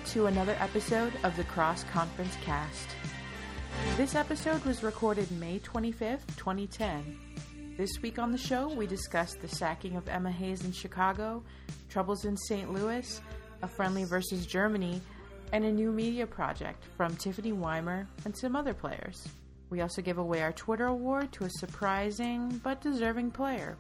to another episode of the Cross Conference Cast. This episode was recorded May 25th, 2010. This week on the show, we discussed the sacking of Emma Hayes in Chicago, troubles in St. Louis, a friendly versus Germany, and a new media project from Tiffany Weimer and some other players. We also give away our Twitter award to a surprising but deserving player.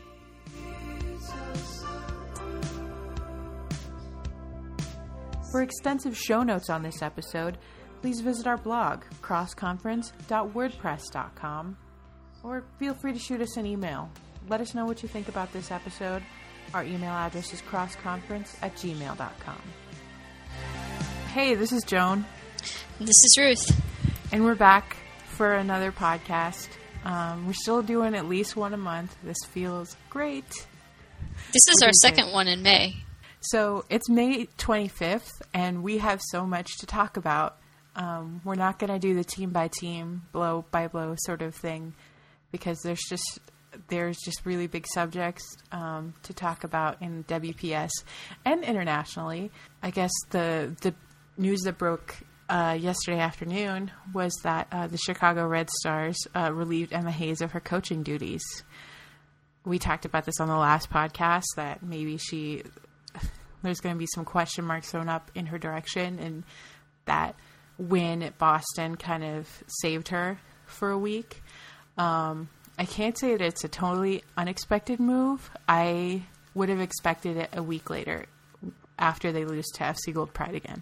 For extensive show notes on this episode, please visit our blog, crossconference.wordpress.com, or feel free to shoot us an email. Let us know what you think about this episode. Our email address is crossconference@gmail.com. Hey, this is Joan. This is Ruth. And we're back for another podcast. We're still doing at least one a month. This feels great. This is our second one in May. So it's May 25th, and we have so much to talk about. We're not going to do the team-by-team, blow-by-blow sort of thing, because there's just really big subjects to talk about in WPS and internationally. I guess the news that broke yesterday afternoon was that the Chicago Red Stars relieved Emma Hayes of her coaching duties. We talked about this on the last podcast, that maybe there's going to be some question marks thrown up in her direction, and that win at Boston kind of saved her for a week. I can't say that it's a totally unexpected move. I would have expected it a week later after they lose to FC Gold Pride again.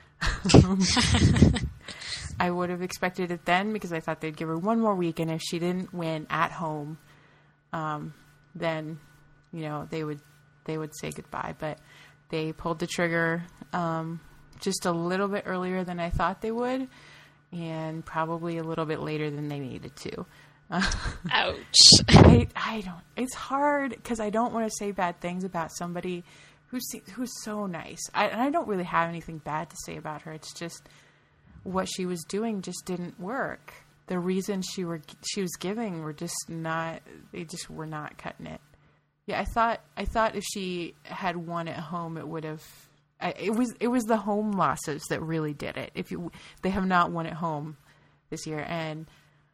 I would have expected it then because I thought they'd give her one more week, and if she didn't win at home, then they would say goodbye. But they pulled the trigger just a little bit earlier than I thought they would, and probably a little bit later than they needed to. Ouch. I don't. It's hard because I don't want to say bad things about somebody who's so nice. I don't really have anything bad to say about her. It's just what she was doing just didn't work. The reasons she was giving were just not. They just were not cutting it. Yeah, I thought if she had won at home, it would have. It was the home losses that really did it. They have not won at home this year, and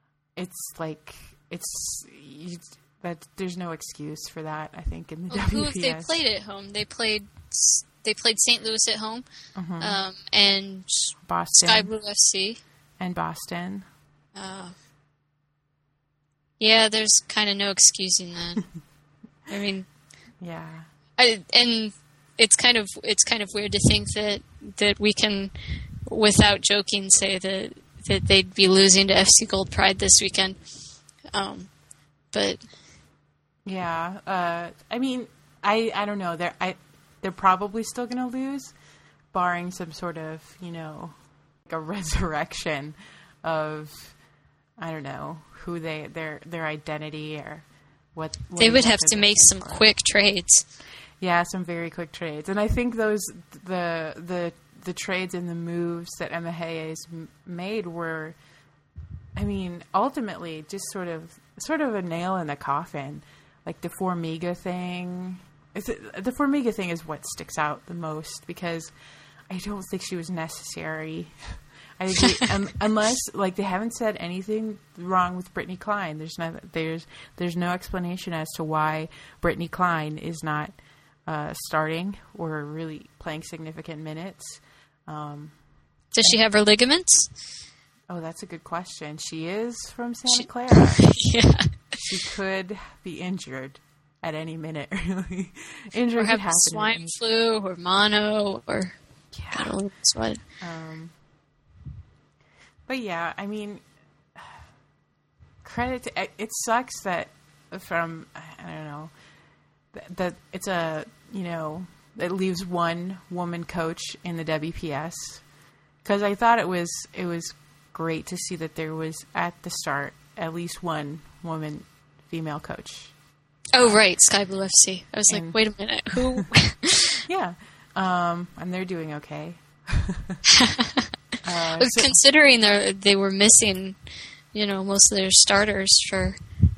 there's no excuse for that. I think in the WPS. Who have they played at home? They played St. Louis at home, and Boston, Sky Blue FC, and Boston. Yeah, there's kind of no excusing that. I mean, yeah, and it's kind of weird to think that we can, without joking, say that they'd be losing to FC Gold Pride this weekend. But yeah, I mean, I don't know. They're probably still going to lose, barring some sort of like a resurrection of, I don't know, who their identity or. What they would have to make some quick trades. Yeah, some very quick trades. And I think the trades and the moves that Emma Hayes made were, I mean, ultimately just sort of a nail in the coffin. Like the Formiga thing. The Formiga thing is what sticks out the most because I don't think she was necessary. I agree. Unless, they haven't said anything wrong with Brittany Klein. There's no explanation as to why Brittany Klein is not starting or really playing significant minutes. Does she have her ligaments? Oh, that's a good question. She is from Santa Clara. Yeah. She could be injured at any minute, really. Injury or have could happen. Swine flu or mono or I don't know what. But yeah, I mean, credit to, it sucks that from, I don't know, that it's it leaves one woman coach in the WPS. Because I thought it was great to see that there was, at the start, at least one woman female coach. Oh, right, Sky Blue FC. I was like, wait a minute, who? Yeah, and they're doing okay. Considering they were missing, most of their starters for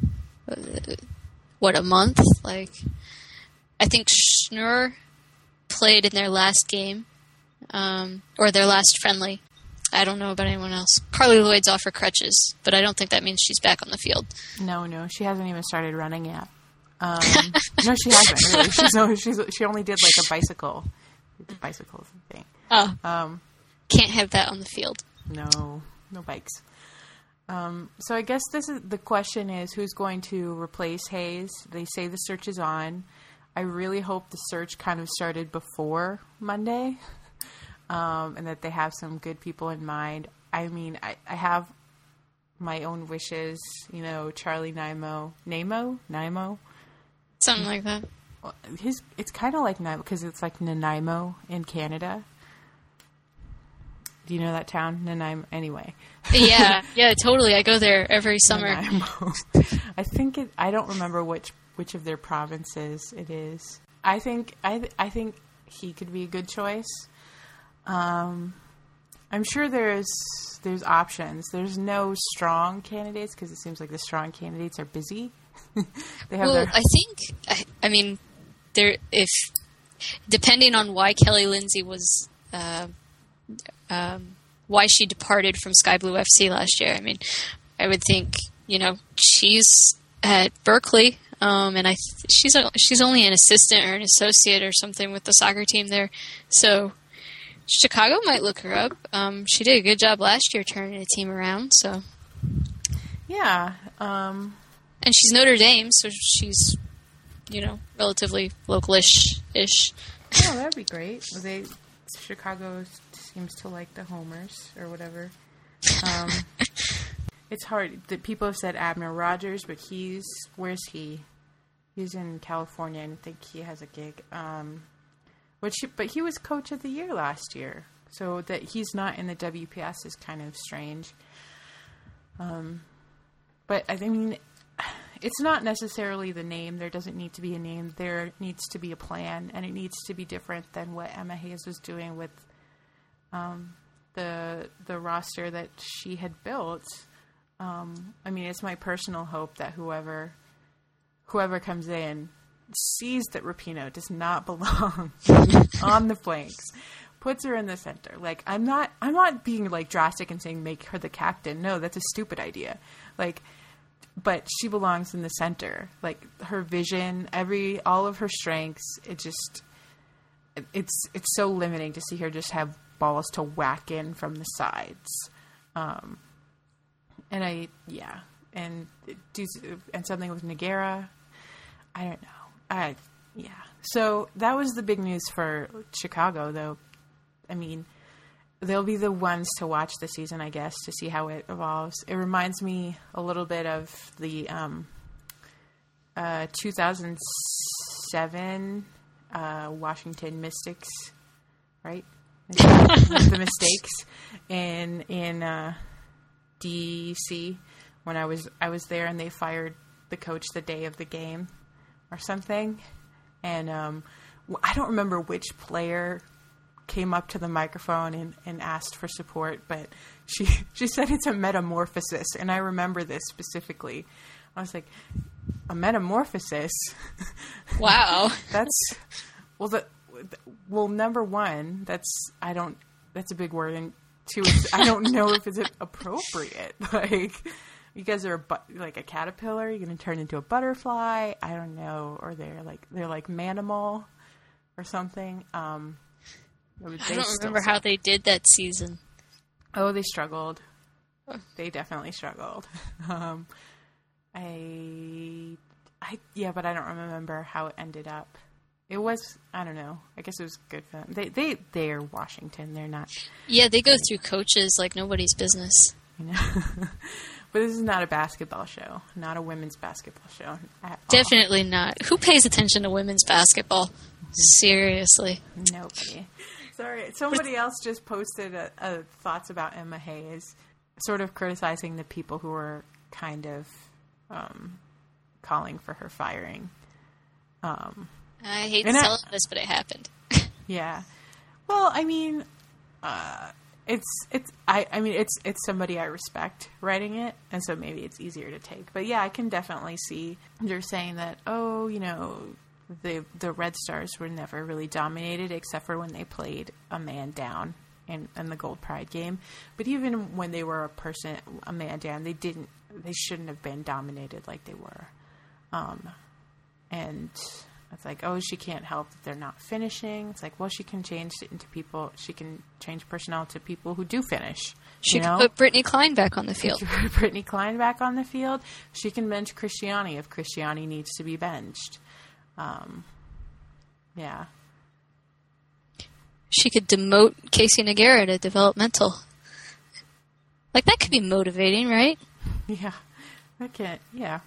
a month. I think Schnur played in their last game, or their last friendly. I don't know about anyone else. Carly Lloyd's off her crutches, but I don't think that means she's back on the field. No, she hasn't even started running yet. No, she hasn't. Really. She only did like a bicycle thing. Oh, can't have that on the field. No bikes. So I guess the question is who's going to replace Hayes. They say the search is on. I really hope the search kind of started before Monday, and that they have some good people in mind. I mean, I have my own wishes, Charlie Nemo. Something like that. It's kind of like Nanaimo because it's like Nanaimo in Canada. Do you know that town, Nanaimo? Anyway. Yeah, totally. I go there every summer. Nanaimo. I don't remember which of their provinces it is. I think he could be a good choice. I'm sure there's options. There's no strong candidates because it seems like the strong candidates are busy. I mean, if depending on why Kelly Lindsay was, why she departed from Sky Blue FC last year. I mean, I would think she's at Berkeley, and she's only an assistant or an associate or something with the soccer team there. So Chicago might look her up. She did a good job last year turning a team around. So yeah. And she's Notre Dame, so she's, relatively local-ish. Oh, that'd be great. Chicago seems to like the homers or whatever. It's hard. People have said Abner Rogers, but where's he? He's in California, and I think he has a gig. But he was coach of the year last year, so that he's not in the WPS is kind of strange. But I mean, it's not necessarily the name. There doesn't need to be a name. There needs to be a plan, and it needs to be different than what Emma Hayes was doing with the roster that she had built. I mean, it's my personal hope that whoever comes in sees that Rapinoe does not belong on the flanks, puts her in the center. Like, I'm not being like drastic and saying make her the captain. No, that's a stupid idea. But she belongs in the center. Like, her vision, all of her strengths, it's so limiting to see her just have balls to whack in from the sides. And something with Nogueira. I don't know. So that was the big news for Chicago, though. I mean, they'll be the ones to watch the season, I guess, to see how it evolves. It reminds me a little bit of the 2007 Washington Mystics, right? The mistakes in DC when I was there, and they fired the coach the day of the game or something. And I don't remember which player came up to the microphone and asked for support, but she said it's a metamorphosis, and I remember this specifically. I was like, a metamorphosis? Wow. Number one, that's a big word, and two, I don't know if it's appropriate. Like, you guys are like a caterpillar, you're going to turn into a butterfly, I don't know, or they're like Manimal or something. I don't remember how they did that season. Oh, they struggled. They definitely struggled. But I don't remember how it ended up. It was, I don't know. I guess it was good for them. They're Washington. They're not. Yeah, they go through coaches like nobody's business. But this is not a basketball show. Not a women's basketball show at all. Definitely not. Who pays attention to women's basketball? Seriously. Nobody. Sorry. Somebody else just posted thoughts about Emma Hayes, sort of criticizing the people who were kind of calling for her firing. I hate to tell this, but it happened. Yeah. Well, I mean, it's somebody I respect writing it, and so maybe it's easier to take. But yeah, I can definitely see they're saying that, the Red Stars were never really dominated except for when they played a man down in the Gold Pride game. But even when they were a man down, they shouldn't have been dominated like they were. And it's like, oh, she can't help that they're not finishing. It's like, well, she can change personnel to people who do finish. She can put Brittany Klein back on the field. She can put Brittany Klein back on the field. She can bench Christiani if Christiani needs to be benched. Yeah. She could demote Casey Nogueira to developmental. Like, that could be motivating, right? Yeah. Yeah.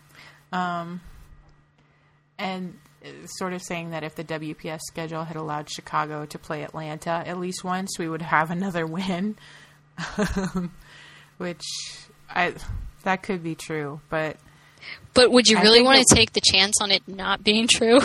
And sort of saying that if the WPS schedule had allowed Chicago to play Atlanta at least once, we would have another win. Which that could be true, but would you really want to take the chance on it not being true?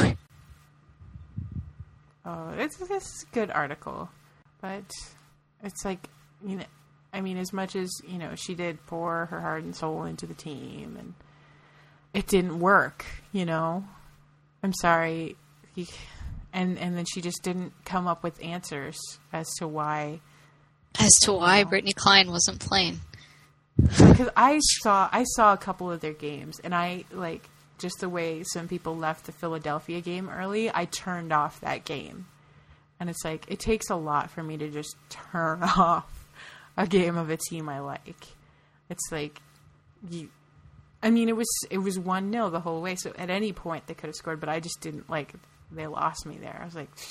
Oh, it's a good article, but it's like, I mean, as much as, she did pour her heart and soul into the team, and it didn't work, I'm sorry. And then she just didn't come up with answers as to why. Brittany Klein wasn't playing. Because I saw a couple of their games, and I, just the way some people left the Philadelphia game early, I turned off that game. And it's like, it takes a lot for me to just turn off a game of a team I like. It's like, it was 1-0 the whole way, so at any point they could have scored, but I just didn't, they lost me there. I was like,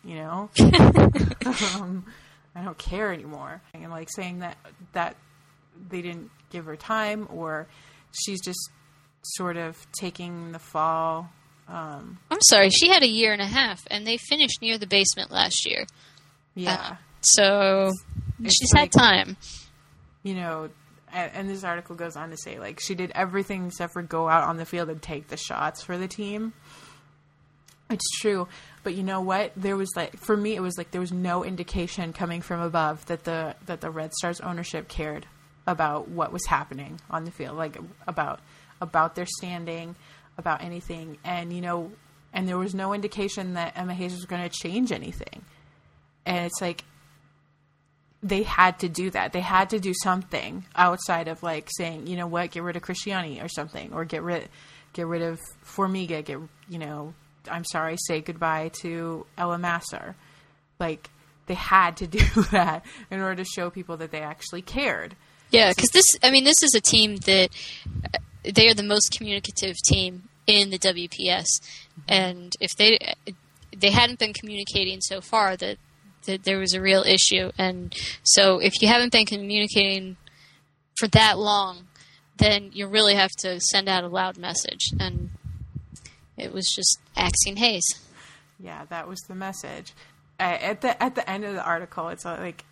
I don't care anymore. And, saying that they didn't give her time, or she's just sort of taking the fall. I'm sorry, she had a year and a half, and they finished near the basement last year. Yeah. So she's had time. And this article goes on to say, she did everything except for go out on the field and take the shots for the team. It's true. But you know what? There was, for me, it was there was no indication coming from above that the Red Stars ownership cared about what was happening on the field, about their standing, about anything. And, and there was no indication that Emma Hayes was going to change anything. And it's they had to do that. They had to do something outside of saying, you know what, get rid of Christiani or something, or get rid of Formiga, I'm sorry, say goodbye to Ella Massar. They had to do that in order to show people that they actually cared. Yeah, because this is a team that they are the most communicative team in the WPS, and if they hadn't been communicating so far, that there was a real issue. And so if you haven't been communicating for that long, then you really have to send out a loud message. And it was just axing Hayes. Yeah, that was the message. At the end of the article, it's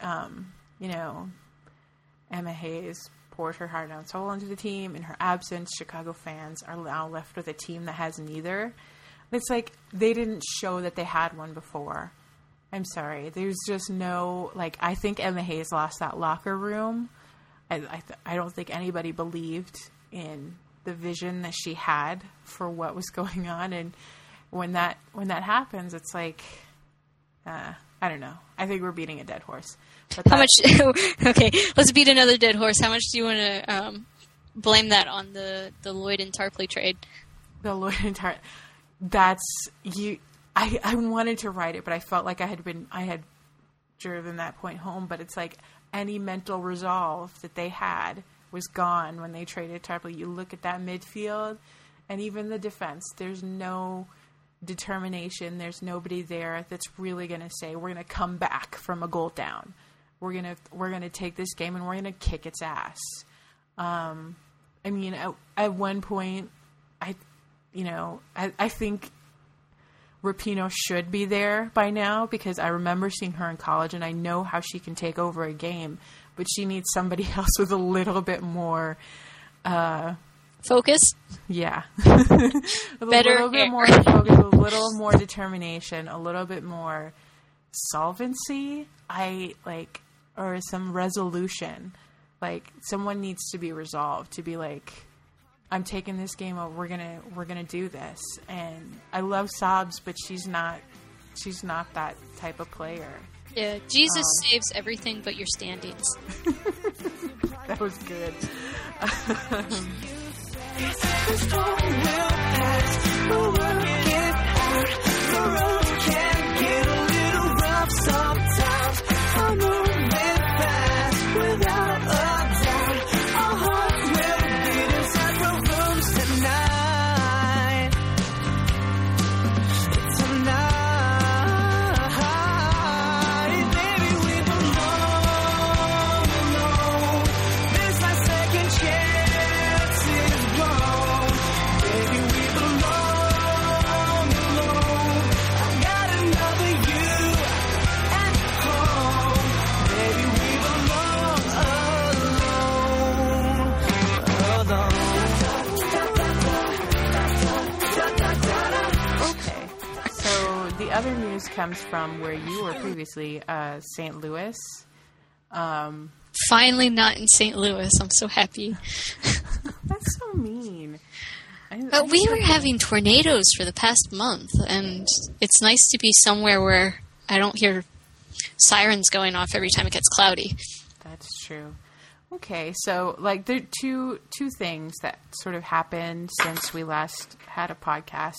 Emma Hayes poured her heart and soul into the team. In her absence, Chicago fans are now left with a team that has neither. It's they didn't show that they had one before. I'm sorry. There's just no, I think Emma Hayes lost that locker room. I don't think anybody believed in the vision that she had for what was going on. And when that happens, it's I don't know. I think we're beating a dead horse. But how much? Okay, let's beat another dead horse. How much do you want to blame that on the Lloyd and Tarpley trade? The Lloyd and Tarpley. That's you. I wanted to write it, but I felt like I had driven that point home. But it's any mental resolve that they had was gone when they traded Tarpley. You look at that midfield, and even the defense. There's no determination. There's nobody there that's really going to say, we're going to come back from a goal down. We're going to take this game and we're going to kick its ass. At one point, I think Rapinoe should be there by now, because I remember seeing her in college and I know how she can take over a game, but she needs somebody else with a little bit more focus. Yeah. Better. A little bit more focus, a little more determination, a little bit more solvency. Or some resolution. Someone needs to be resolved to be I'm taking this game over. We're gonna do this. And I love Sobs, but she's not that type of player. Yeah, Jesus saves everything but your standings. That was good. Other news comes from where you were previously, St. Louis. Finally not in St. Louis. I'm so happy. That's so mean. But we were having tornadoes for the past month, and it's nice to be somewhere where I don't hear sirens going off every time it gets cloudy. That's true. Okay, so like there are two things that sort of happened since we last had a podcast.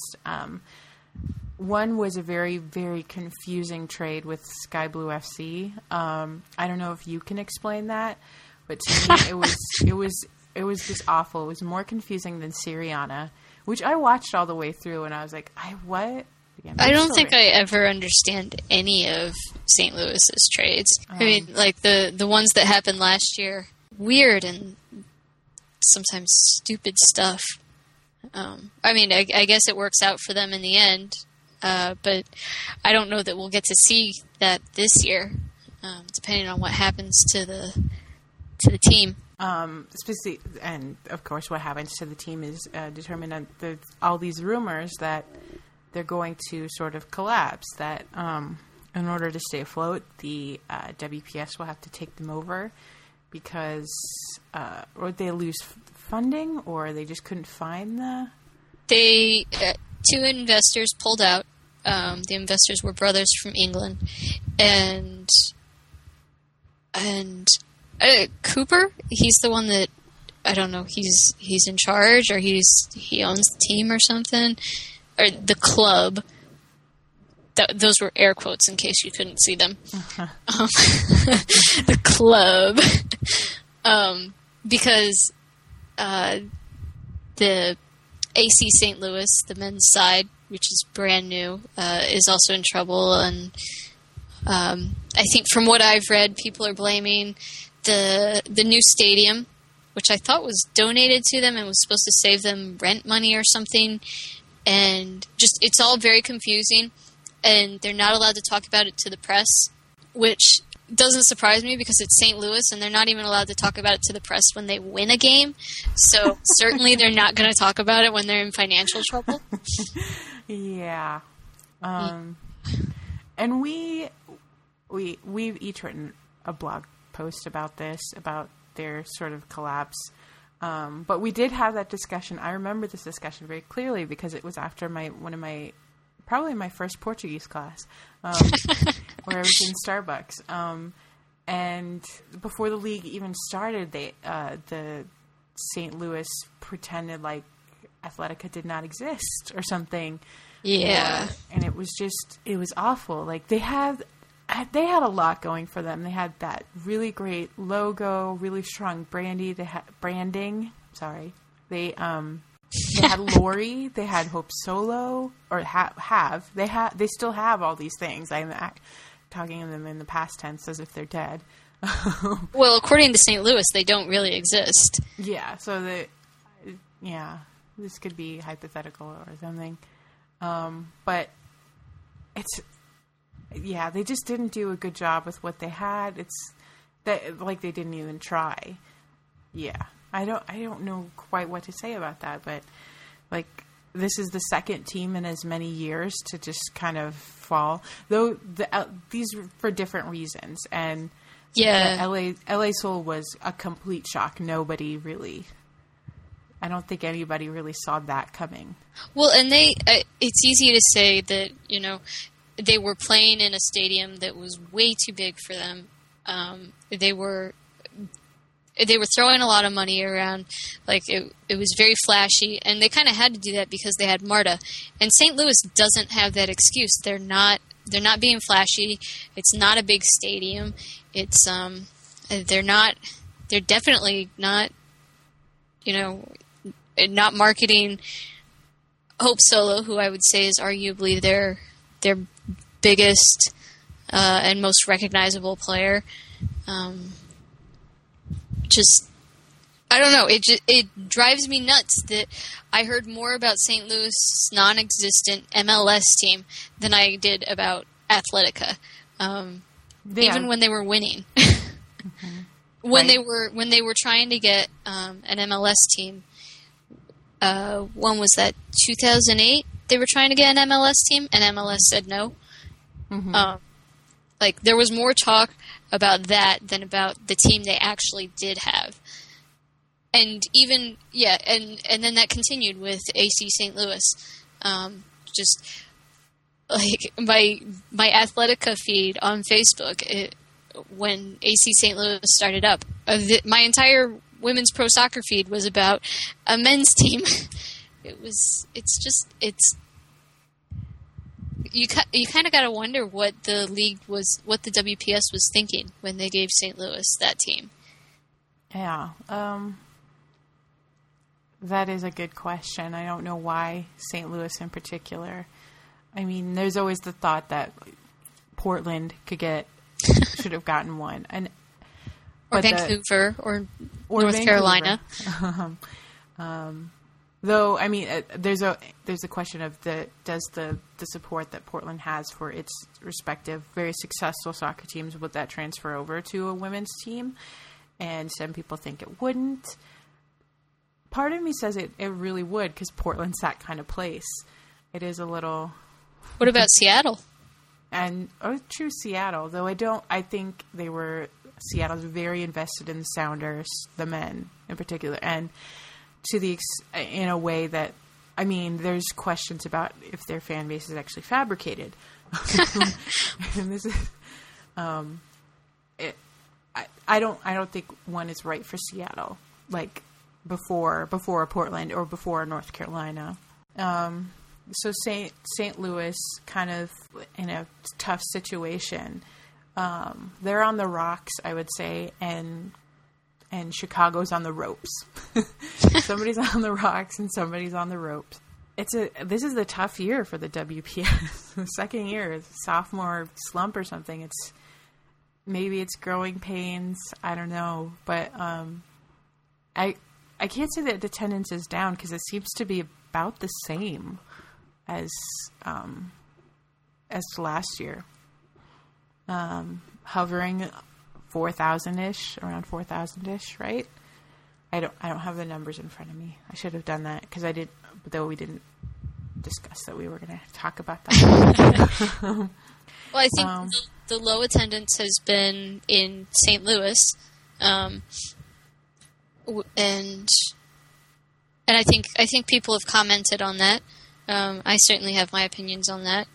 One was a very, very confusing trade with Sky Blue FC. I don't know if you can explain that, but to me, it was just awful. It was more confusing than Siriana, which I watched all the way through, and I was like, what? Again, I don't think I ever understand any of St. Louis's trades. I mean, like the ones that happened last year, weird and sometimes stupid stuff. I mean, I guess it works out for them in the end. But I don't know that we'll get to see that this year, depending on what happens to the team. And of course, what happens to the team is determined on all these rumors that they're going to sort of collapse. That in order to stay afloat, the WPS will have to take them over because or they lose funding, or they just couldn't find the. They 2 investors pulled out. The investors were brothers from England, and Cooper. He's the one that I don't know. He's in charge, or he owns the team or something, or the club. Those were air quotes in case you couldn't see them. Uh-huh. The club, because the AC St. Louis, the men's side, which is brand new, is also in trouble. And I think from what I've read, people are blaming the new stadium, which I thought was donated to them and was supposed to save them rent money or something. And just it's all very confusing. And they're not allowed to talk about it to the press, which doesn't surprise me because it's St. Louis and they're not even allowed to talk about it to the press when they win a game. So certainly they're not going to talk about it when they're in financial trouble. Yeah. And we've each written a blog post about this, about their sort of collapse. But we did have that discussion. I remember this discussion very clearly because it was after probably my first Portuguese class, where I was in Starbucks. And before the league even started, the St. Louis pretended like Athletica did not exist or something. Yeah. And it was awful. Like they had a lot going for them. They had that really great logo, really strong branding. Sorry. They had Lori, they had Hope Solo, or they still have all these things. I'm talking of them in the past tense as if they're dead. Well, according to St. Louis, they don't really exist. Yeah, so this could be hypothetical or something. But they just didn't do a good job with what they had. It's that like they didn't even try. Yeah. I don't know quite what to say about that, but like this is the second team in as many years to just kind of fall. Though these were for different reasons, and yeah, LA Soul was a complete shock. Nobody really I don't think anybody really saw that coming. Well, and it's easy to say that, they were playing in a stadium that was way too big for them. They were throwing a lot of money around. Like, it was very flashy, and they kind of had to do that because they had Marta. And St. Louis doesn't have that excuse. They're not being flashy. It's not a big stadium. It's they're definitely not, not marketing Hope Solo, who I would say is arguably their biggest and most recognizable player. I don't know. It drives me nuts that I heard more about St. Louis' non-existent MLS team than I did about Athletica, even when they were winning. Mm-hmm. When they were trying to get an MLS team. When was that? 2008. They were trying to get an MLS team, and MLS said no. Mm-hmm. There was more talk about that than about the team they actually did have. And even, and then that continued with AC St. Louis. My Athletica feed on Facebook, when AC St. Louis started up, my entire women's pro soccer feed was about a men's team. You kind of got to wonder what the WPS was thinking when they gave St. Louis that team. Yeah. That is a good question. I don't know why St. Louis in particular. I mean, there's always the thought that Portland should have gotten one. Or Vancouver or North Carolina. Though, I mean, there's a question of does the support that Portland has for its respective very successful soccer teams, would that transfer over to a women's team? And some people think it wouldn't. Part of me says it really would, because Portland's that kind of place. It is a little... What about Seattle? True, Seattle. Though I think Seattle's very invested in the Sounders, the men in particular, and in a way that, I mean, there's questions about if their fan base is actually fabricated. And this is, I don't think one is right for Seattle, like before Portland or before North Carolina. So St. Louis, kind of in a tough situation. They're on the rocks, I would say, and Chicago's on the ropes. Somebody's on the rocks and somebody's on the ropes. This is a tough year for the WPS. The second year, sophomore slump or something. Maybe it's growing pains. I don't know, but I can't say that attendance is down, because it seems to be about the same as last year. Hovering 4,000-ish, around 4,000-ish, right? I don't have the numbers in front of me. I should have done that, because though we didn't discuss that we were going to talk about that. Well, I think the low attendance has been in St. Louis, and I think people have commented on that. I certainly have my opinions on that,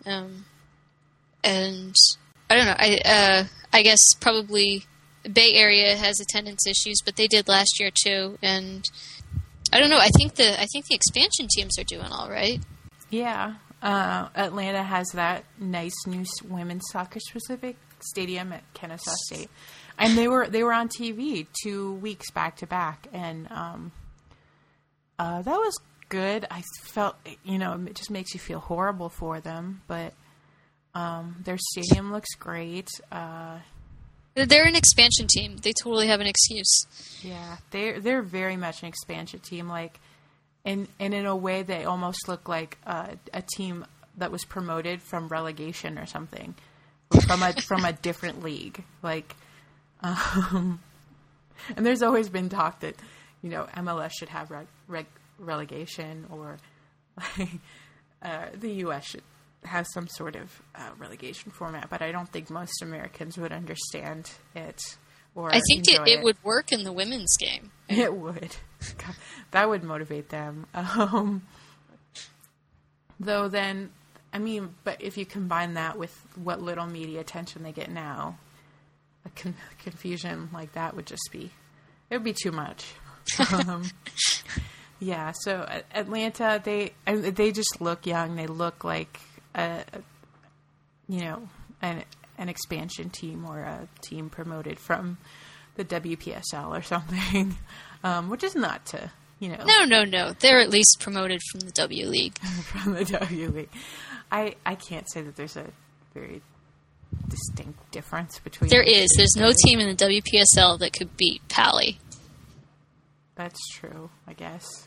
and I don't know. I guess probably the Bay Area has attendance issues, but they did last year too. And I don't know. I think the expansion teams are doing all right. Yeah, Atlanta has that nice new women's soccer specific stadium at Kennesaw State, and they were on TV 2 weeks back to back, and that was good. I felt, it just makes you feel horrible for them, but their stadium looks great. They're an expansion team. They totally have an excuse. Yeah, they're very much an expansion team, like, and in a way they almost look like a team that was promoted from relegation or something, from a different league. Like, and there's always been talk that MLS should have relegation, or the U.S. should have some sort of relegation format, but I don't think most Americans would understand it. Or I think it would work in the women's game. It would. God, that would motivate them. Though then, I mean, but if you combine that with what little media attention they get now, a confusion like that would just be, it would be too much. Yeah, so Atlanta, they just look young. They look like an expansion team or a team promoted from the WPSL or something, which is not to, No. They're at least promoted from the W League. From the W League. I can't say that there's a very distinct difference between... There is. There's no team in the WPSL that could beat Pally. That's true, I guess.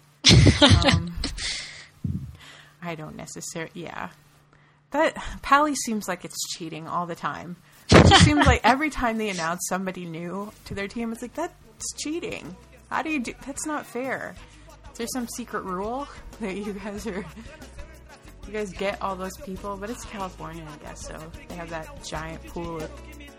I don't necessarily... Yeah. That Pally seems like it's cheating all the time. It just seems like every time they announce somebody new to their team, it's like, that's cheating. How do you do... That's not fair. Is there some secret rule that you guys get all those people? But it's California, I guess, so they have that giant pool of...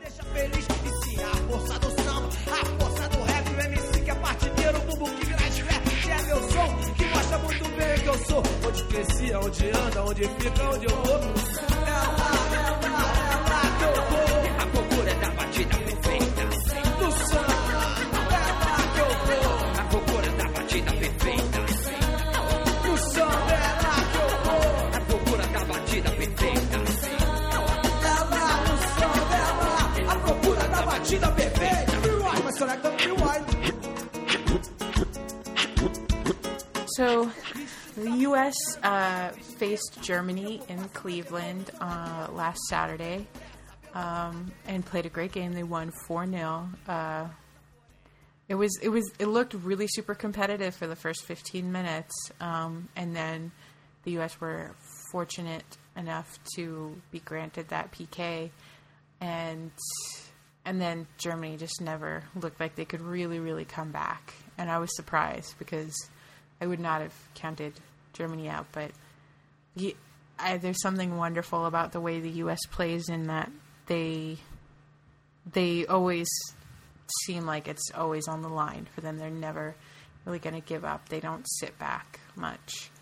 So, the U.S. faced Germany in Cleveland last Saturday and played a great game. They won 4-0. It looked really super competitive for the first 15 minutes, and then the U.S. were fortunate enough to be granted that PK, and then Germany just never looked like they could really, really come back. And I was surprised because I would not have counted Germany out, but there's something wonderful about the way the U.S. plays in that they always seem like it's always on the line for them. They're never really going to give up. They don't sit back much,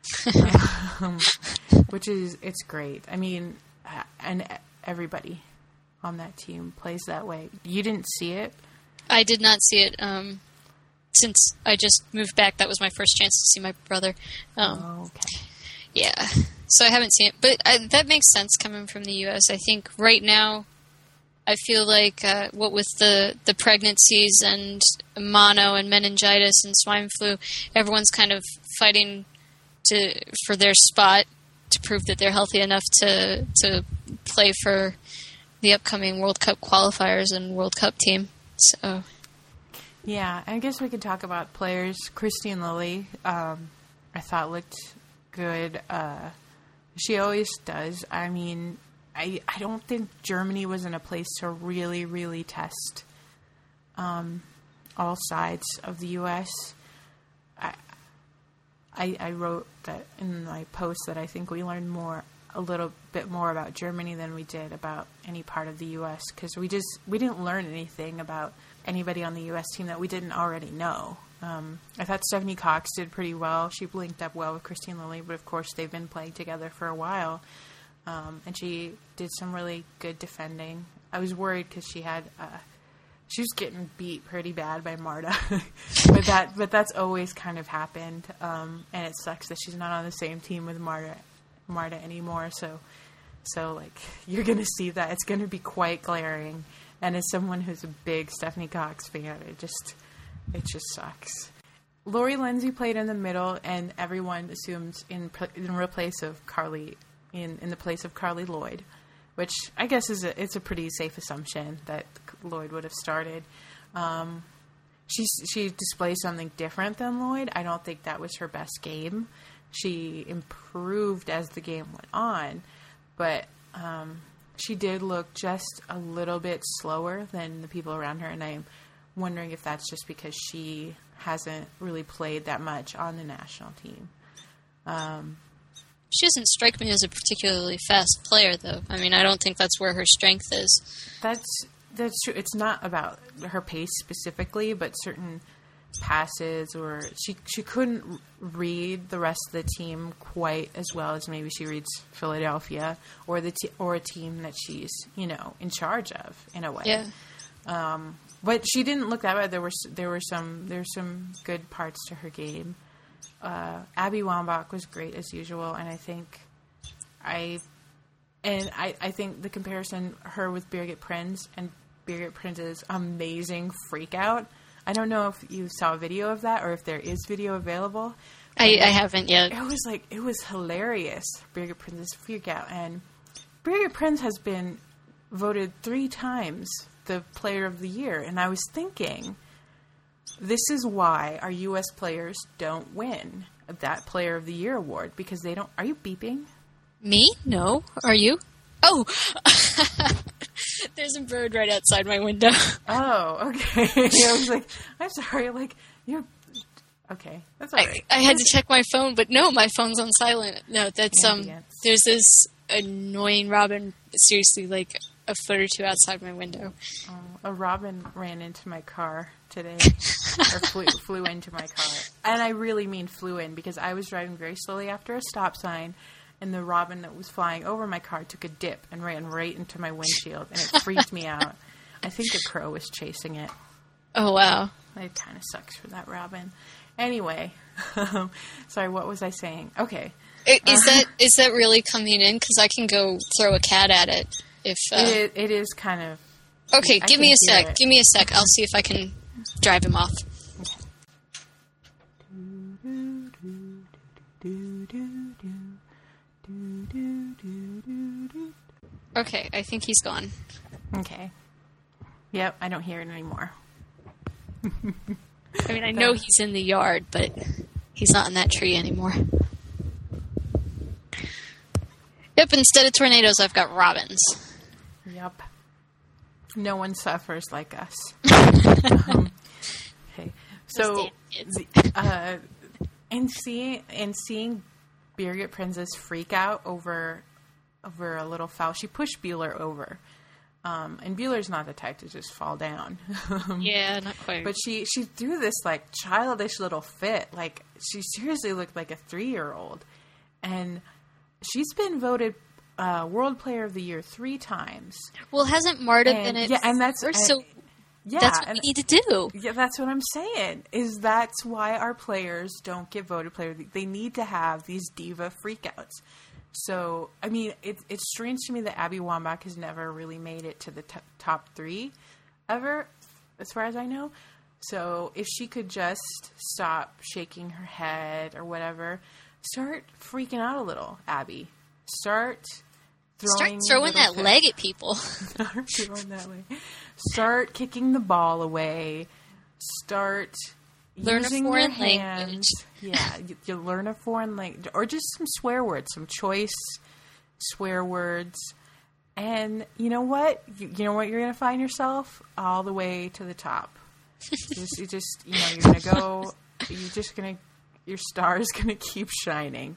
it's great. I mean, and everybody on that team plays that way. You didn't see it? I did not see it. Since I just moved back, that was my first chance to see my brother. Okay. Yeah, so I haven't seen it. But that makes sense coming from the U.S. I think right now, I feel like what with the pregnancies and mono and meningitis and swine flu, everyone's kind of fighting for their spot to prove that they're healthy enough to play for the upcoming World Cup qualifiers and World Cup team. So... Yeah, I guess we could talk about players. Kristine Lilly, I thought looked good. She always does. I mean, I don't think Germany was in a place to really, really test all sides of the U.S. I wrote that in my post that I think we learned a little bit more about Germany than we did about any part of the U.S. because we didn't learn anything about anybody on the U.S. team that we didn't already know. I thought Stephanie Cox did pretty well. She linked up well with Kristine Lilly, but of course they've been playing together for a while. And she did some really good defending. I was worried because she was getting beat pretty bad by Marta, but that's always kind of happened. And it sucks that she's not on the same team with Marta anymore. So like you're gonna see that it's gonna be quite glaring. And as someone who's a big Stephanie Cox fan, it just sucks. Lori Lindsay played in the middle, and everyone assumes in the place of Carly Lloyd, which I guess it's a pretty safe assumption that Lloyd would have started. She displays something different than Lloyd. I don't think that was her best game. She improved as the game went on, but she did look just a little bit slower than the people around her, and I'm wondering if that's just because she hasn't really played that much on the national team. She doesn't strike me as a particularly fast player, though. I mean, I don't think that's where her strength is. That's true. It's not about her pace specifically, but certain passes, or she couldn't read the rest of the team quite as well as maybe she reads Philadelphia or or a team that she's, you know, in charge of in a way. Yeah. But she didn't look that bad. There were some good parts to her game. Abby Wambach was great as usual, and I think I think the comparison her with Birgit Prinz and Birgit Prinz's amazing freak out. I don't know if you saw a video of that or if there is video available. I haven't yet. It was hilarious, Birgit Prinz's freak out. And Birgit Prinz has been voted 3 times the player of the year. And I was thinking, this is why our U.S. players don't win that player of the year award, because they don't. Are you beeping? Me? No. Are you? Oh! There's a bird right outside my window. Oh, okay. I was like, I'm sorry, like, you're... Okay, that's all right. I had to check my phone, but no, my phone's on silent. No, that's, there's this annoying robin, seriously, like, a foot or 2 outside my window. A robin ran into my car today, or flew into my car. And I really mean flew in, because I was driving very slowly after a stop sign, and the robin that was flying over my car took a dip and ran right into my windshield, and it freaked me out. I think a crow was chasing it. Oh, wow. It kind of sucks for that robin. Anyway, sorry, what was I saying? Okay. Is that really coming in? Because I can go throw a cat at it. If It is kind of... Okay, give me a sec. Give me a sec. I'll see if I can drive him off. Okay, I think he's gone. Okay. Yep, I don't hear it anymore. I mean, I know he's in the yard, but he's not in that tree anymore. Yep, instead of tornadoes, I've got robins. Yep. No one suffers like us. Okay. So, and seeing Birgit Prinz's freak out over a little foul, she pushed Bueller over. And Bueller's not the type to just fall down. Yeah, not quite. But she threw this, like, childish little fit. Like, she seriously looked like a 3-year-old. And she's been voted World Player of the Year 3 times. Well, hasn't Marta been it? Yeah, and that's... Yeah, that's what we need to do. Yeah, that's what I'm saying. That's why our players don't get voted player. They need to have these diva freakouts. So, I mean, it's strange to me that Abby Wambach has never really made it to the top 3 ever, as far as I know. So, if she could just stop shaking her head or whatever, start freaking out a little, Abby. Start throwing that leg at people. Start throwing that leg. Start kicking the ball away. Start using your hands. Yeah, you learn a foreign language, or just some swear words, some choice swear words. And you know what? You know what you're going to find yourself all the way to the top. You're going to go. Your star is going to keep shining.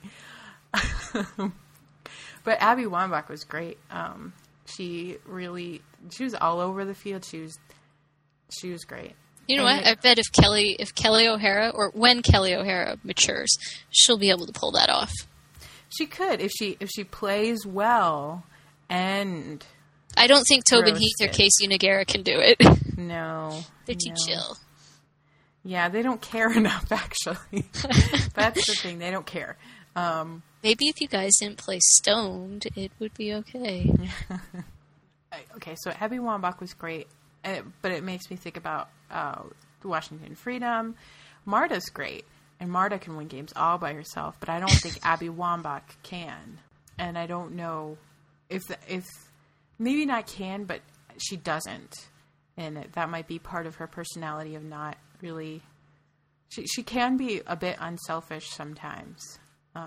But Abby Wambach was great. She was all over the field. She was great. You know what? I bet if Kelly O'Hara, or when Kelly O'Hara matures, she'll be able to pull that off. She could if she plays well, and I don't think Tobin Heath or Casey Nogueira can do it. No, they're too chill. Yeah, they don't care enough. Actually, that's the thing. They don't care. Maybe if you guys didn't play stoned, it would be okay. Okay, so Abby Wambach was great, but it makes me think about Washington Freedom. Marta's great, and Marta can win games all by herself, but I don't think Abby Wambach can. And I don't know if maybe not can, but she doesn't. And that might be part of her personality of not really... She can be a bit unselfish sometimes.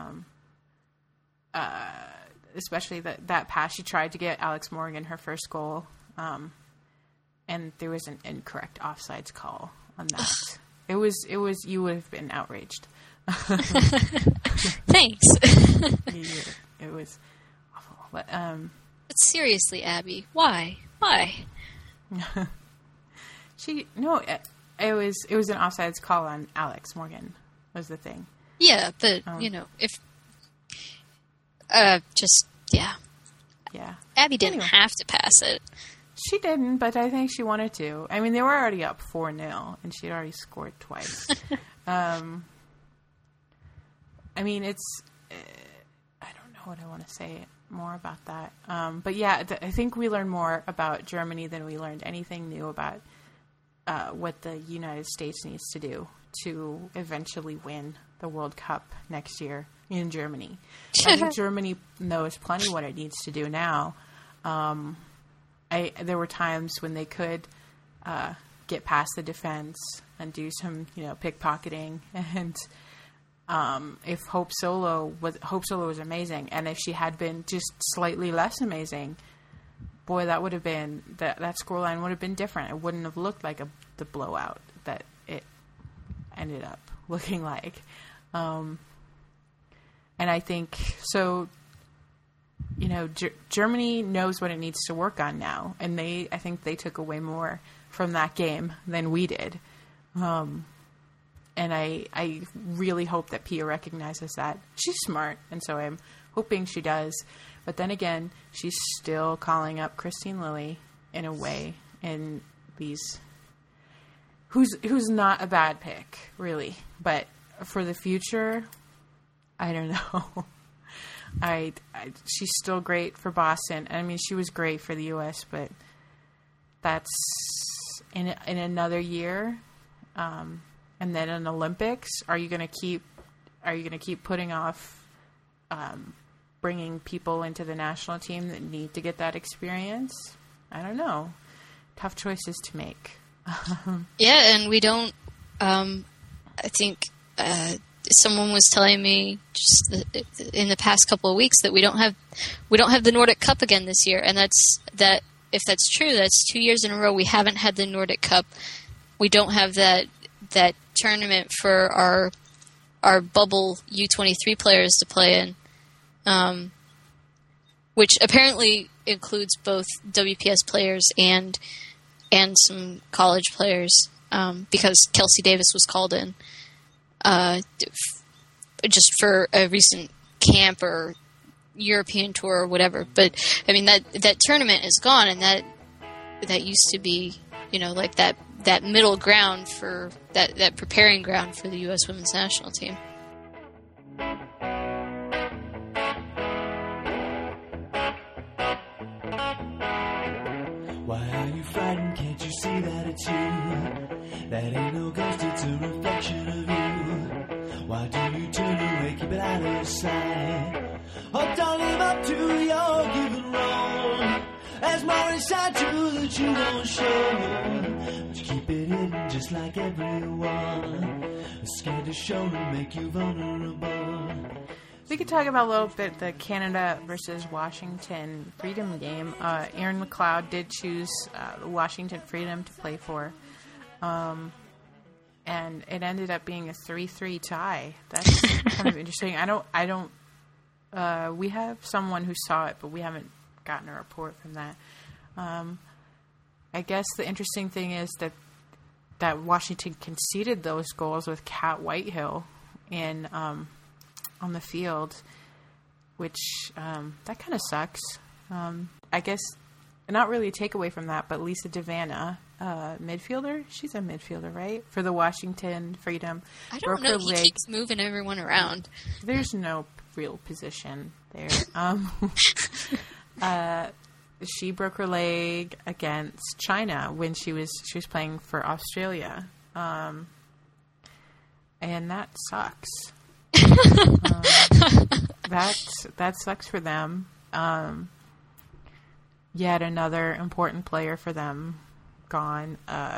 Especially that pass she tried to get Alex Morgan her first goal. And there was an incorrect offsides call on that. It was you would have been outraged. Thanks. It was awful. But seriously, Abby, why? it was an offsides call on Alex Morgan was the thing. Yeah, but if yeah. Abby didn't have to pass it. She didn't, but I think she wanted to. I mean, they were already up 4-0, and she'd already scored twice. I mean, it's. I don't know what I want to say more about that. But yeah, I think we learned more about Germany than we learned anything new about what the United States needs to do to eventually win the World Cup next year in Germany. I think Germany knows plenty what it needs to do now. There were times when they could get past the defense and do some, pickpocketing. And if Hope Solo was amazing, and if she had been just slightly less amazing, boy, that would have been that scoreline would have been different. It wouldn't have looked like the blowout that it ended up looking like. And I think so. Germany knows what it needs to work on now, and I think they took away more from that game than we did. And I really hope that Pia recognizes that. She's smart, and so I'm hoping she does. But then again, she's still calling up Christine Lilly in a way, and who's not a bad pick, really. But for the future, I don't know. She's still great for Boston. I mean, she was great for the U.S., but that's in another year, and then in Olympics. Are you going to keep putting off bringing people into the national team that need to get that experience? I don't know. Tough choices to make. Yeah, and we don't. I think. Someone was telling me just in the past couple of weeks that we don't have the Nordic Cup again this year, and if that's true, that's 2 years in a row we haven't had the Nordic Cup. We don't have that tournament for our bubble U23 players to play in, which apparently includes both WPS players and some college players, because Kelsey Davis was called in. Just for a recent camp or European tour or whatever. But I mean that tournament is gone, and that used to be, like that middle ground for that preparing ground for the U.S. women's national team. Why are you frightened? Can't you see that it's you? That ain't no ghost, it's a reflection of you. Why do you turn away, keep it out of sight? Oh, don't live up to your given role. There's more inside you that you won't show. But you keep it hidden just like everyone. Scared to show and make you vulnerable. We could talk about a little bit the Canada versus Washington Freedom game. Erin McLeod did choose Washington Freedom to play for. And it ended up being a 3-3 tie. That's kind of interesting. We have someone who saw it, but we haven't gotten a report from that. I guess the interesting thing is that Washington conceded those goals with Kat Whitehill on the field, which that kind of sucks. I guess not really a takeaway from that, but Lisa Devanna, midfielder. She's a midfielder, right? For the Washington Freedom. I don't know. He keeps moving everyone around. There's no real position there. She broke her leg against China when she was playing for Australia, and that sucks. That sucks for them. Yet another important player for them gone.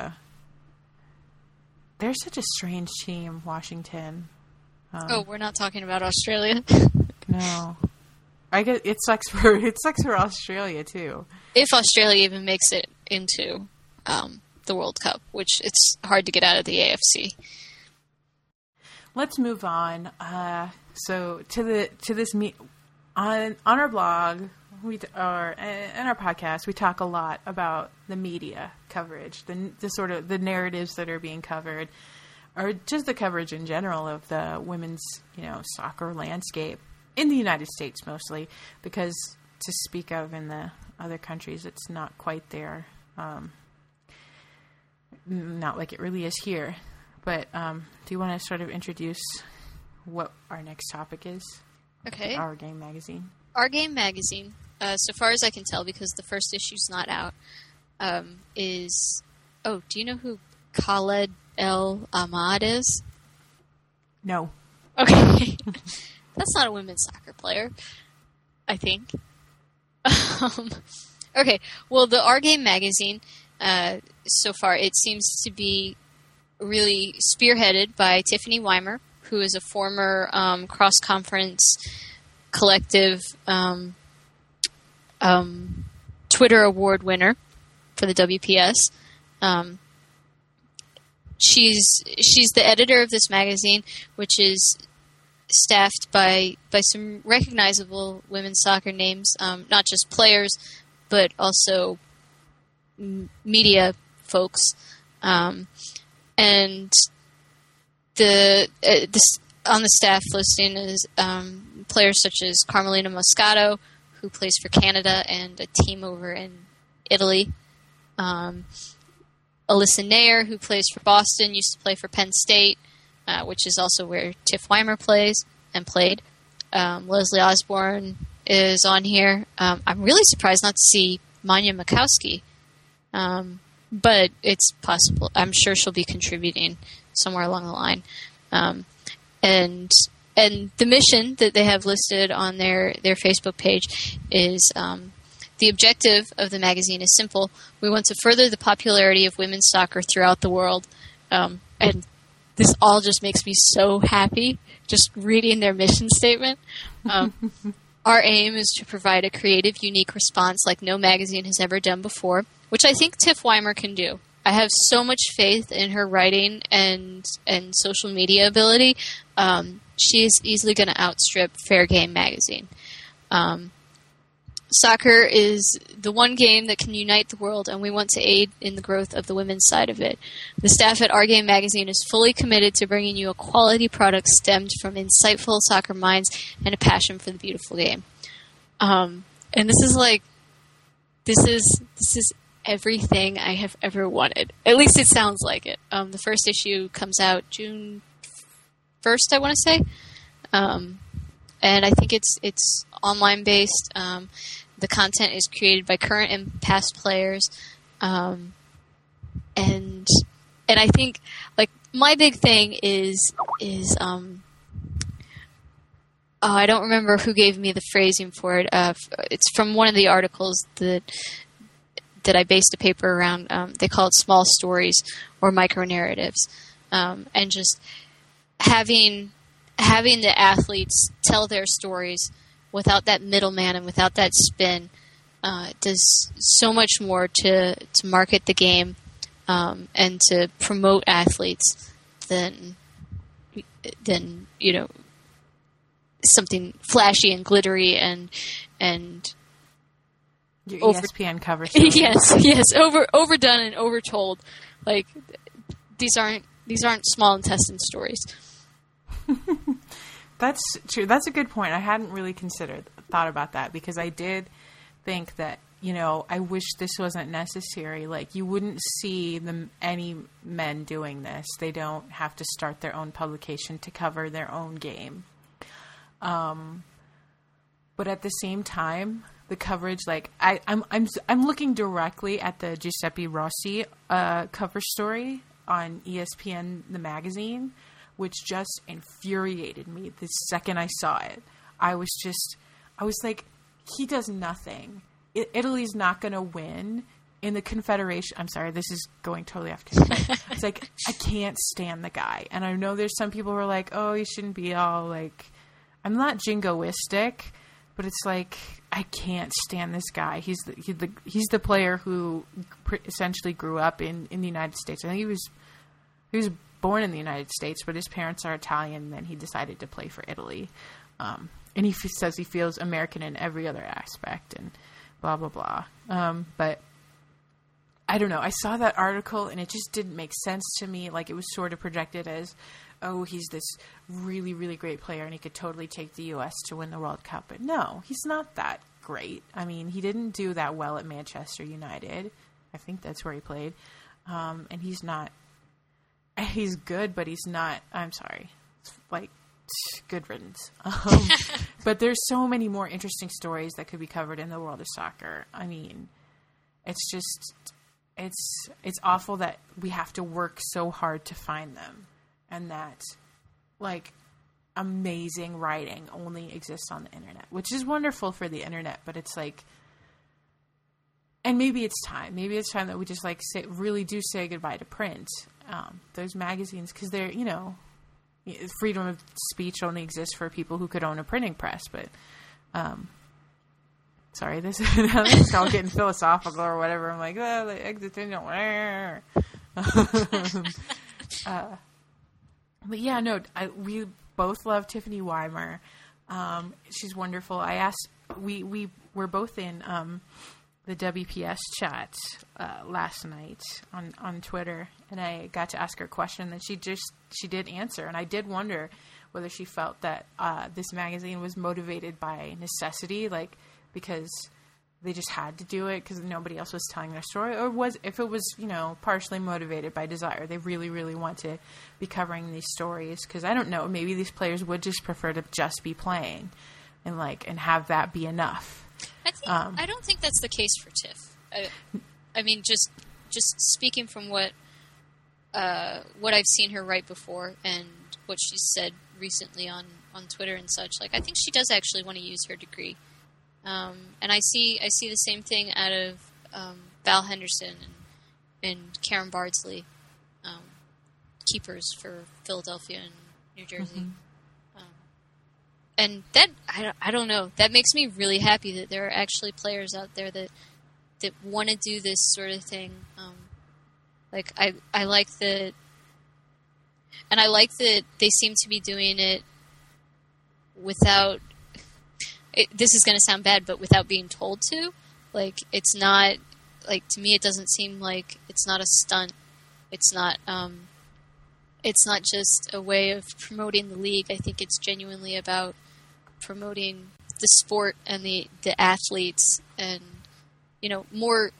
They're such a strange team, Washington. We're not talking about Australia. No, I guess it sucks for Australia too. If Australia even makes it into the World Cup, which it's hard to get out of the AFC. Let's move on. So to this on our blog, in our podcast, we talk a lot about the media coverage, the sort of the narratives that are being covered, or just the coverage in general of the women's, soccer landscape in the United States mostly, because to speak of in the other countries, it's not quite there. Not like it really is here. But do you want to sort of introduce what our next topic is? Okay. Our Game Magazine. Our Game Magazine, so far as I can tell, because the first issue's not out, is... Oh, do you know who Khaled El Ahmad is? No. Okay. That's not a women's soccer player, I think. Okay, well, the Our Game Magazine, so far, it seems to be really spearheaded by Tiffany Weimer, who is a former cross-conference collective Twitter award winner for the WPS. She's the editor of this magazine, which is staffed by some recognizable women's soccer names, not just players, but also media folks. And on the staff listing is players such as Carmelina Moscato, who plays for Canada and a team over in Italy. Alyssa Nair, who plays for Boston, used to play for Penn State, which is also where Tiff Weimer plays and played. Leslie Osborne is on here. I'm really surprised not to see Manya Makowski, but it's possible. I'm sure she'll be contributing somewhere along the line. And the mission that they have listed on their Facebook page is the objective of the magazine is simple. We want to further the popularity of women's soccer throughout the world. And this all just makes me so happy just reading their mission statement. Our aim is to provide a creative, unique response like no magazine has ever done before, which I think Tiff Weimer can do. I have so much faith in her writing and social media ability. She's easily going to outstrip Fair Game Magazine. Soccer is the one game that can unite the world, and we want to aid in the growth of the women's side of it. The staff at Our Game Magazine is fully committed to bringing you a quality product stemmed from insightful soccer minds and a passion for the beautiful game. And this is everything I have ever wanted. At least it sounds like it. The first issue comes out June 1st, I want to say. And I think it's online based. The content is created by current and past players. And I think like my big thing is I don't remember who gave me the phrasing for it. It's from one of the articles that I based a paper around. They call it small stories or micro narratives, and just having the athletes tell their stories without that middleman and without that spin does so much more to market the game and to promote athletes than something flashy and glittery and your ESPN cover story. yes, overdone and overtold. Like these aren't small intestine stories. That's true. That's a good point. I hadn't really thought about that, because I did think that, I wish this wasn't necessary. Like, you wouldn't see any men doing this. They don't have to start their own publication to cover their own game. But at the same time, the coverage, like I'm looking directly at the Giuseppe Rossi cover story on ESPN, the magazine, which just infuriated me the second I saw it. I was like, he does nothing. Italy's not going to win in the Confederation. I'm sorry, this is going totally off topic. It's like, I can't stand the guy. And I know there's some people who are like, oh, you shouldn't be all like, I'm not jingoistic, but it's like, I can't stand this guy. He's the player who essentially grew up in the United States. I think he was born in the United States, but his parents are Italian, and then he decided to play for Italy. And he says he feels American in every other aspect, and blah, blah, blah. But I don't know. I saw that article and it just didn't make sense to me. Like, it was sort of projected as, oh, he's this really, really great player and he could totally take the U.S. to win the World Cup. But no, he's not that great. I mean, he didn't do that well at Manchester United. I think that's where he played. And he's not, he's good, but he's not, I'm sorry. It's like, good riddance. But there's so many more interesting stories that could be covered in the world of soccer. I mean, it's just, it's awful that we have to work so hard to find them, and that, like, amazing writing only exists on the internet, which is wonderful for the internet, but it's like, and maybe it's time that we just like really do say goodbye to print. Those magazines, because they're, you know, freedom of speech only exists for people who could own a printing press, but sorry, this is all getting philosophical or whatever. I'm like, oh, the existential. But yeah, no, we both love Tiffany Weimer. She's wonderful. I asked, we were both in the WPS chat last night on Twitter, and I got to ask her a question that she did answer, and I did wonder whether she felt that this magazine was motivated by necessity, like because they just had to do it because nobody else was telling their story, or if it was, you know, partially motivated by desire. They really, really want to be covering these stories because, I don't know, maybe these players would just prefer to just be playing and have that be enough. I don't think that's the case for Tiff. I mean, just speaking from what I've seen her write before and what she's said recently on Twitter and such, like, I think she does actually want to use her degree. And I see the same thing out of Val Henderson and Karen Bardsley, keepers for Philadelphia and New Jersey. Mm-hmm. And that, I don't know, that makes me really happy that there are actually players out there that want to do this sort of thing. Like, I like that, and I like that they seem to be doing it without, this is going to sound bad, but without being told to. Like, it's not, like, to me it doesn't seem like, it's not a stunt. It's not just a way of promoting the league. I think it's genuinely about promoting the sport and the athletes, and, you know, more.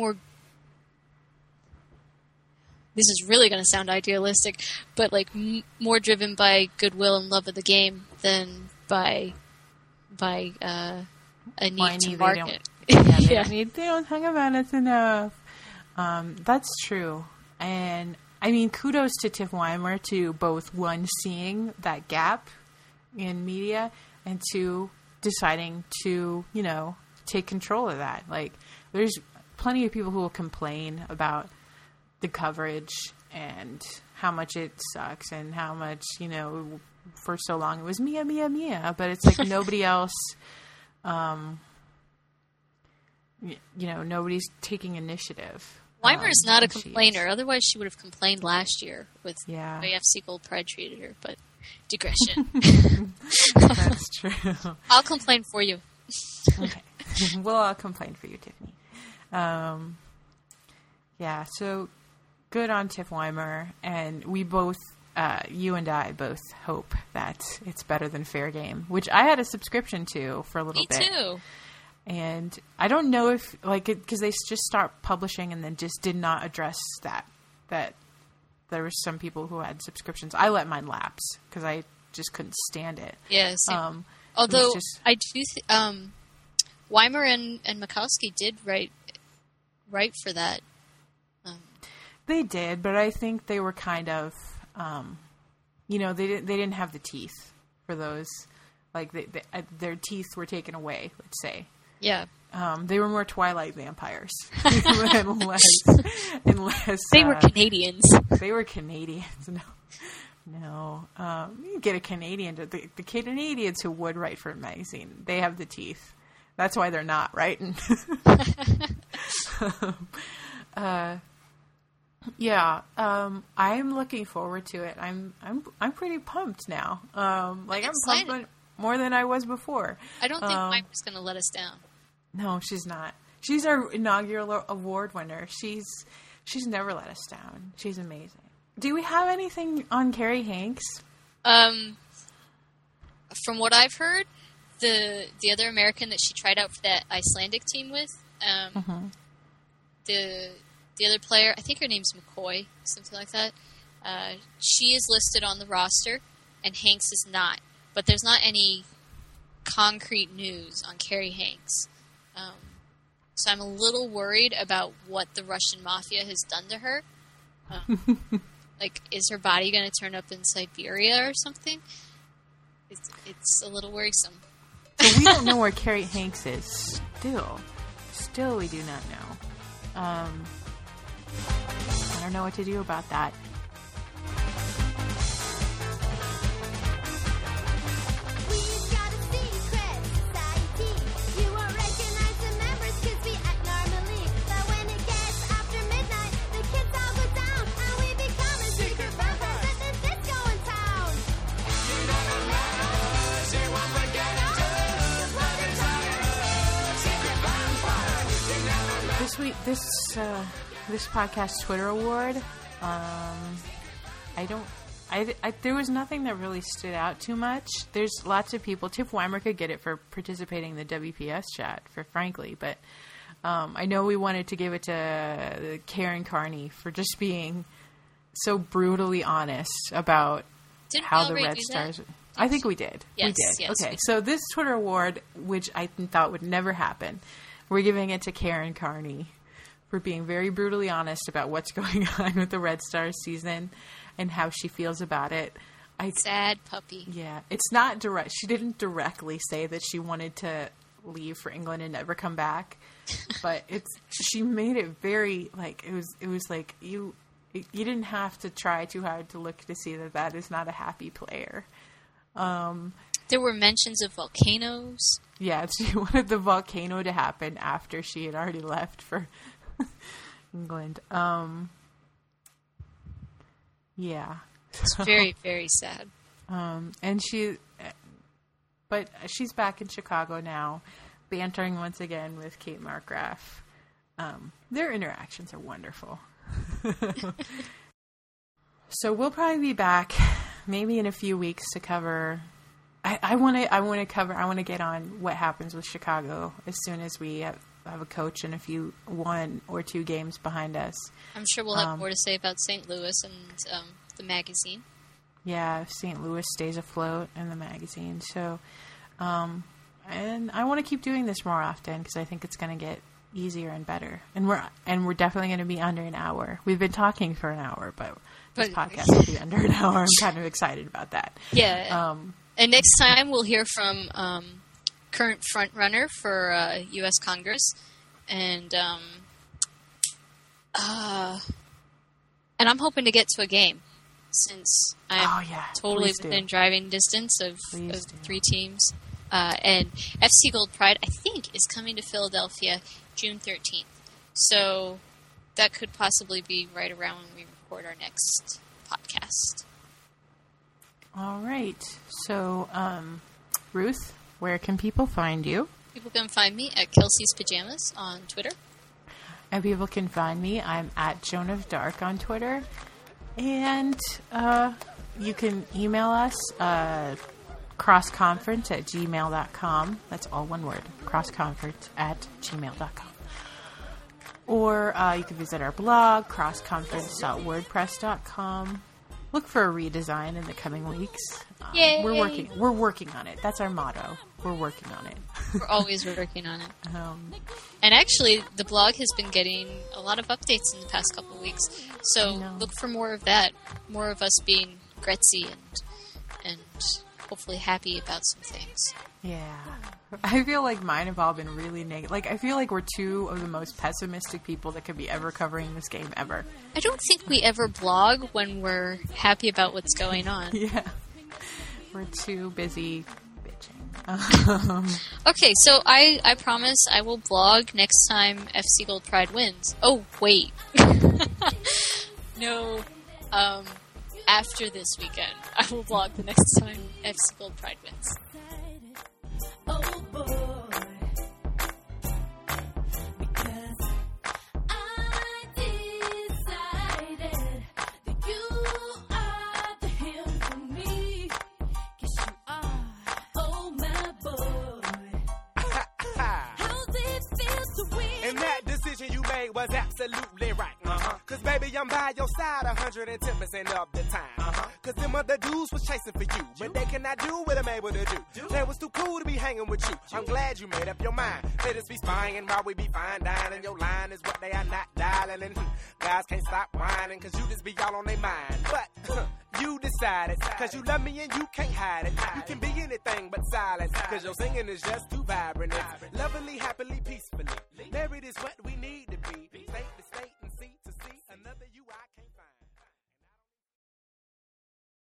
This is really going to sound idealistic, but like more driven by goodwill and love of the game than by a need to market. They don't talk about us enough. That's true, and I mean, kudos to Tiff Weimer to both, one, seeing that gap in media, and two, deciding to, you know, take control of that. Like, there's plenty of people who will complain about the coverage and how much it sucks and how much, you know, for so long it was Mia, Mia, Mia, but it's like nobody else, you know, nobody's taking initiative. Weimer is not a complainer. Otherwise, she would have complained last year with the way FC Gold Pride treated her. But digression. That's true. I'll complain for you. Okay. We'll all complain for you, Tiffany. Yeah, so good on Tiff Weimer. And we both, you and I both hope that it's better than Fair Game, which I had a subscription to for a little bit. Me too. And I don't know if, like, because they just stopped publishing and then just did not address that there were some people who had subscriptions. I let mine lapse because I just couldn't stand it. Yes. Although I do, Weimer and Makowski did write for that. They did, but I think they were kind of, you know, they didn't have the teeth for those. Like, their teeth were taken away, let's say. Yeah. They were more Twilight vampires. unless they were Canadians. They were Canadians. No. You get a Canadian. The Canadians who would write for a magazine, they have the teeth. That's why they're not writing. Yeah. I'm looking forward to it. I'm pretty pumped now. I'm pumped more than I was before. I don't think Weimer's going to let us down. No, she's not. She's our inaugural award winner. She's never let us down. She's amazing. Do we have anything on Carrie Hanks? From what I've heard, the other American that she tried out for that Icelandic team with, the other player, I think her name's McCoy, something like that. She is listed on the roster, and Hanks is not. But there's not any concrete news on Carrie Hanks. So I'm a little worried about what the Russian mafia has done to her. Like, is her body going to turn up in Siberia or something? It's a little worrisome. So we don't know where Carrie Hanks is. Still we do not know. I don't know what to do about that. This podcast Twitter award, there was nothing that really stood out too much. There's lots of people. Tiff Weimer could get it for participating in the WPS chat, frankly, but I know we wanted to give it to Karen Carney for just being so brutally honest about how the Red Stars. I think we did. Yes, we did. Yes, okay, so this Twitter award, which I thought would never happen, we're giving it to Karen Carney for being very brutally honest about what's going on with the Red Stars season and how she feels about it. Sad puppy. Yeah, it's not direct. She didn't directly say that she wanted to leave for England and never come back, but she made it very like it was like you didn't have to try too hard to look to see that is not a happy player. There were mentions of volcanoes. Yeah, she wanted the volcano to happen after she had already left for England. Yeah. It's very, very sad. And but she's back in Chicago now, bantering once again with Kate Markgraf. Their interactions are wonderful. So we'll probably be back maybe in a few weeks to cover. I want to get on what happens with Chicago as soon as we have a coach and 1 or 2 games behind us. I'm sure we'll have more to say about St. Louis and the magazine. Yeah, if St. Louis stays afloat in the magazine. So, and I want to keep doing this more often because I think it's going to get easier and better. And we're definitely going to be under an hour. We've been talking for an hour, but this podcast will be under an hour. I'm kind of excited about that. Yeah. And next time we'll hear from current front runner for U.S. Congress, and I'm hoping to get to a game since I'm totally within driving distance of 3 teams. And FC Gold Pride, I think, is coming to Philadelphia June 13th. So that could possibly be right around when we record our next podcast. All right. So, Ruth, where can people find you? People can find me at Kelsey's Pajamas on Twitter. And people can find me. I'm at Joan of Dark on Twitter. And you can email us, crossconference@gmail.com. That's all one word, crossconference@gmail.com. Or you can visit our blog, crossconference.wordpress.com. Look for a redesign in the coming weeks. Yay! We're working on it. That's our motto. We're working on it. We're always working on it. And actually, the blog has been getting a lot of updates in the past couple of weeks. So look for more of that. More of us being Gretzy and hopefully happy about some things. Yeah. I feel like mine have all been really negative. Like, I feel like we're 2 of the most pessimistic people that could be ever covering this game ever. I don't think we ever blog when we're happy about what's going on. Yeah. We're too busy bitching. Okay, so I promise I will blog next time FC Gold Pride wins. Oh, wait. No. After this weekend, I will blog the next time FC Gold Pride wins. Oh boy, we absolutely right. Cause baby, I'm by your side 110% of the time. Cause them other dudes was chasing for you, but they cannot do what I'm able to do. They was too cool to be hanging with you. I'm glad you made up your mind. They just be spying while we be fine dining. Your line is what they are not dialing. And guys can't stop whining cause you just be all on their mind. But you decided, cause you love me and you can't hide it. You can be anything but silent, cause your singing is just too vibrant. It's lovely, happily, peacefully. Married is what we need to be.